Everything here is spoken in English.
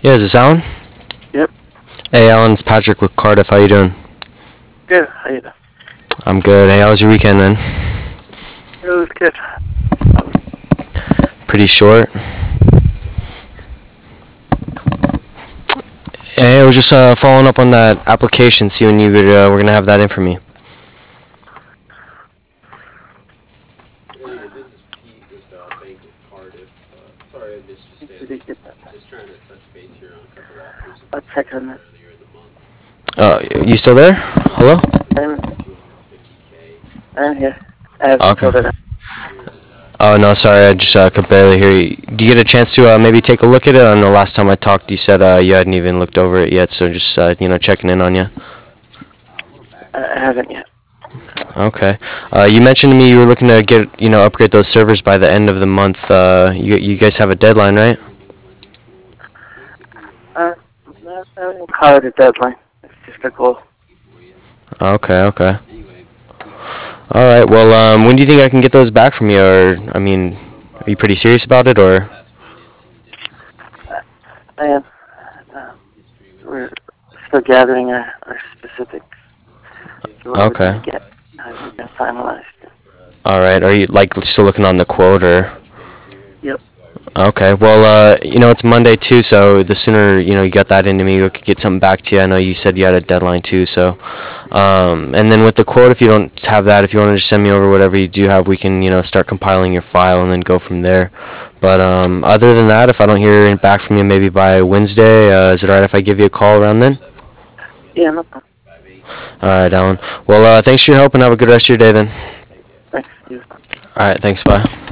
Yeah, is this Alan? Yep. Hey, Alan, it's Patrick with Cardiff. How you doing? Good. How you doing? I'm good. Hey, how was your weekend, man? It was good. Pretty short. Hey, I was just following up on that application, see when you were gonna have that in for me. Hey, this is Pete with Bank of Cardiff. Sorry I missed you Did you today. get that? Just trying to touch base here on a couple offers I'll that check came on in that. earlier in the month. You still there? Hello? I'm, 250K I'm here. I haven't Okay. filled it out. here and Oh, no, sorry, I just could barely hear you. Do you get a chance to maybe take a look at it? I know last time I talked, you said you hadn't even looked over it yet, so just, checking in on you. I haven't yet. Okay. You mentioned to me you were looking to get, upgrade those servers by the end of the month. You guys have a deadline, right? I wouldn't call it a deadline. It's just a goal. Okay, okay. All right. Well, when do you think I can get those back from you? Or, I mean, are you pretty serious about it, or? I am. We're still gathering our specifics. So what we're Okay. going to get. Hasn't been finalized. All right. Are you still looking on the quote, or? Yep. Okay. Well, it's Monday too, so the sooner you get that into me, we could get something back to you. I know you said you had a deadline too, so. And then with the quote, if you don't have that, if you want to just send me over whatever you do have, we can start compiling your file and then go from there. But other than that, if I don't hear back from you, maybe by Wednesday, is it alright if I give you a call around then? Yeah, no problem. All right, Alan. Well, thanks for your help and have a good rest of your day then. Thanks. You. All right. Thanks. Bye.